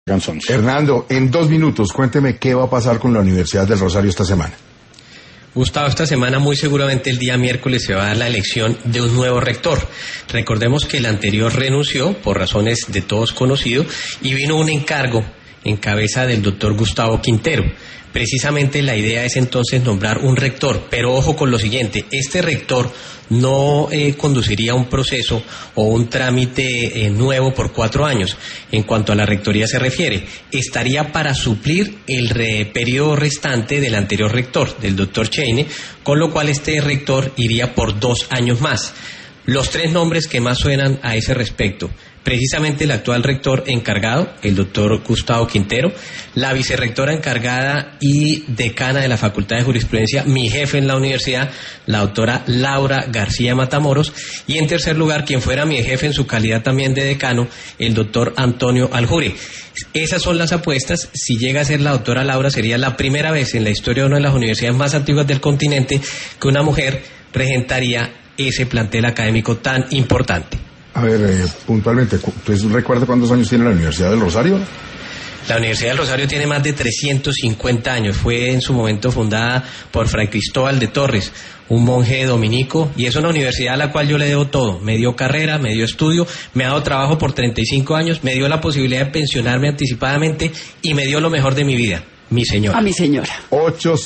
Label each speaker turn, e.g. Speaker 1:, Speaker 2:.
Speaker 1: Canzones.
Speaker 2: Hernando, en 2 minutos, cuénteme qué va a pasar con la Universidad del Rosario esta semana.
Speaker 3: Gustavo, esta semana muy seguramente el día miércoles se va a dar la elección de un nuevo rector. Recordemos que el anterior renunció por razones de todos conocido y vino un encargo en cabeza del doctor Gustavo Quintero. Precisamente la idea es entonces nombrar un rector, pero ojo con lo siguiente, este rector no conduciría un proceso o un trámite nuevo por 4 años. En cuanto a la rectoría se refiere, estaría para suplir el periodo restante del anterior rector, del doctor Cheine, con lo cual este rector iría por 2 años más. Los 3 nombres que más suenan a ese respecto: precisamente el actual rector encargado, el doctor Gustavo Quintero, la vicerrectora encargada y decana de la Facultad de Jurisprudencia, mi jefe en la universidad, la doctora Laura García Matamoros, y en tercer lugar, quien fuera mi jefe en su calidad también de decano, el doctor Antonio Aljure. Esas son las apuestas. Si llega a ser la doctora Laura, sería la primera vez en la historia de una de las universidades más antiguas del continente que una mujer regentaría ese plantel académico tan importante.
Speaker 2: A ver, puntualmente, ¿usted recuerda cuántos años tiene la Universidad del Rosario?
Speaker 3: La Universidad del Rosario tiene más de 350 años. Fue en su momento fundada por Fray Cristóbal de Torres, un monje dominico, y es una universidad a la cual yo le debo todo. Me dio carrera, me dio estudio, me ha dado trabajo por 35 años, me dio la posibilidad de pensionarme anticipadamente y me dio lo mejor de mi vida, mi señora.
Speaker 4: A mi señora.
Speaker 2: 8